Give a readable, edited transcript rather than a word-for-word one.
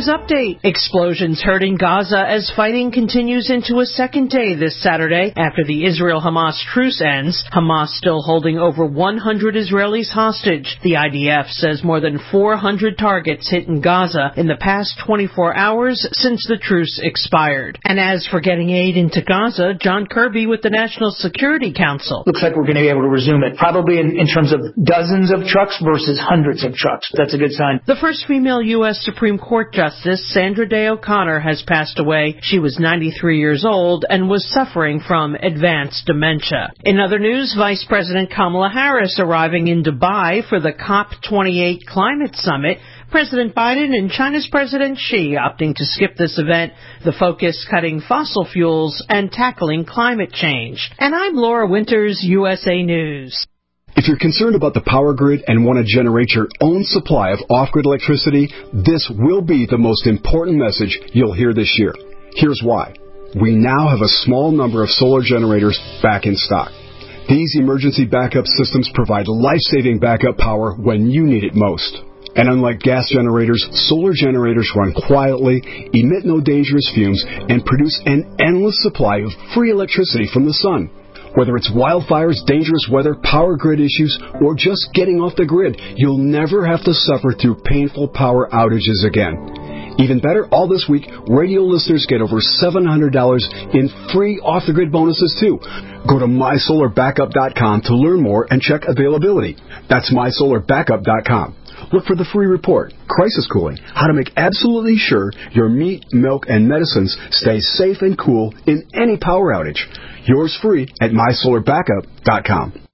News Update. Explosions hurting Gaza as fighting continues into a second day this Saturday after the Israel-Hamas truce ends. Hamas still holding over 100 Israelis hostage. The IDF says more than 400 targets hit in Gaza in the past 24 hours since the truce expired. And as for getting aid into Gaza, John Kirby with the National Security Council. Looks like we're going to be able to resume it, probably in terms of dozens of trucks versus hundreds of trucks. That's a good sign. The first female U.S. Supreme Court Justice, Sandra Day O'Connor, has passed away. She was 93 years old and was suffering from advanced dementia. In other news, Vice President Kamala Harris arriving in Dubai for the COP28 climate summit. President Biden and China's President Xi opting to skip this event. The focus cutting fossil fuels and tackling climate change. And I'm Laura Winters, USA News. If you're concerned about the power grid and want to generate your own supply of off-grid electricity, this will be the most important message you'll hear this year. Here's why. We now have a small number of solar generators back in stock. These emergency backup systems provide life-saving backup power when you need it most. And unlike gas generators, solar generators run quietly, emit no dangerous fumes, and produce an endless supply of free electricity from the sun. Whether it's wildfires, dangerous weather, power grid issues, or just getting off the grid, you'll never have to suffer through painful power outages again. Even better, all this week, radio listeners get over $700 in free off-the-grid bonuses, too. Go to MySolarBackup.com to learn more and check availability. That's MySolarBackup.com. Look for the free report, Crisis Cooling, how to make absolutely sure your meat, milk, and medicines stay safe and cool in any power outage. Yours free at MySolarBackup.com.